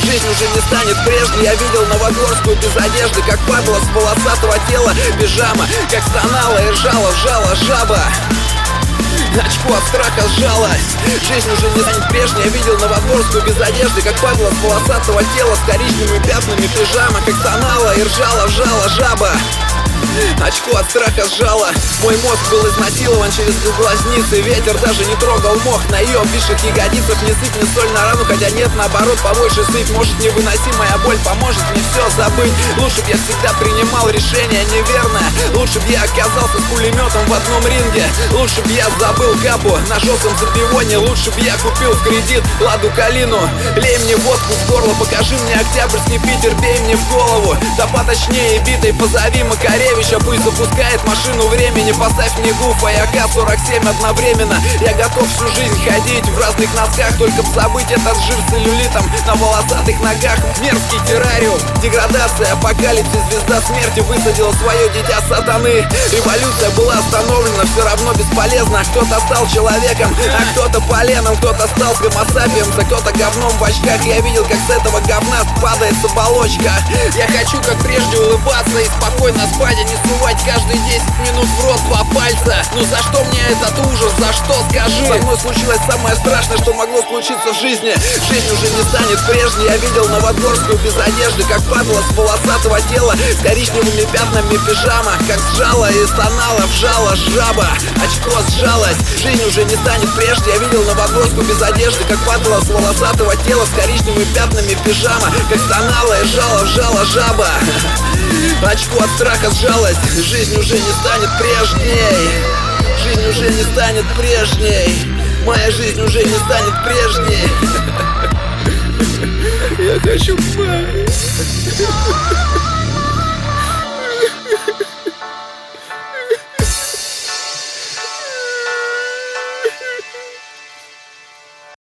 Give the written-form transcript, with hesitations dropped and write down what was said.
Жизнь уже не станет прежней. Я видел Новогорскую без одежды, как падала с полосатого тела пижама, как стонала и ржала, вжала жаба. Очко от страха сжалось. Жизнь уже не станет прежней. Я видел Новодворскую без одежды, как падала с полосатого тела с коричневыми пятнами пижама, как стонала и ржала, вжала жаба. Очко от страха сжало. Мой мозг был изнасилован через глазницы. Ветер даже не трогал мох на ее обвисших ягодицах. Не сыпь мне соль на рану, хотя нет, наоборот, побольше сыпь. Может, невыносимая боль поможет мне все забыть. Лучше б я всегда принимал решение неверное. Лучше б я оказался с пулеметом в одном ринге. Лучше б я забыл капу на жестком запивоне. Лучше б я купил в кредит ладу калину. Лей мне водку в горло, покажи мне октябрьский Питер, бей мне в голову. Да поточнее битой, позови Макаревича. Пусть запускает машину времени. Поставь мне гуфа и АК-47 одновременно. Я готов всю жизнь ходить в разных носках, только б забыть этот жир с целлюлитом на волосатых ногах. Мерзкий террариум, деградация, апокалипсис, звезда смерти высадила свое дитя сатаны. Революция была остановлена, все равно бесполезно. Кто-то стал человеком, а кто-то поленом. Кто-то стал гомо сапиенс, а кто-то говном в очках. Я видел, как с этого говна падает оболочка. Я хочу, как прежде, улыбаться и спокойно спать, а не сувать каждые 10 минут в рот 2 пальца. Ну за что мне этот ужас, за что, скажи? Со мной случилось самое страшное, что могло случиться в жизни. Жизнь уже не станет прежней. Я видел Новодворскую без одежды, как падала с волосатого тела с коричневыми пятнами пижама, как сжала и стонала, вжала жаба. Очко сжалось. Жизнь уже не станет прежней. Я видел Новодворскую без одежды, как падала с волосатого тела с коричневыми пятнами пижама, как стонала и ржала, вжала жаба. Очко от страха сжалось. Жизнь уже не станет прежней. Жизнь уже не станет прежней. Моя жизнь уже не станет прежней. Я хочу спать.